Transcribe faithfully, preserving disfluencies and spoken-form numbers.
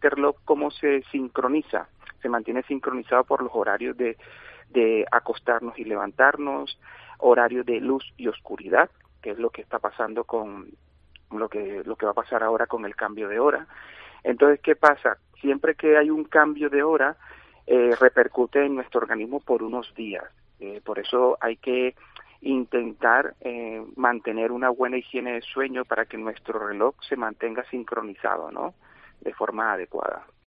este reloj, ¿cómo se sincroniza? Se mantiene sincronizado por los horarios de, de acostarnos y levantarnos, horarios de luz y oscuridad, que es lo que está pasando con lo que lo que va a pasar ahora con el cambio de hora. Entonces, ¿qué pasa? Siempre que hay un cambio de hora, eh, repercute en nuestro organismo por unos días. Eh, por eso hay que intentar eh, mantener una buena higiene de sueño para que nuestro reloj se mantenga sincronizado, ¿no?, de forma adecuada.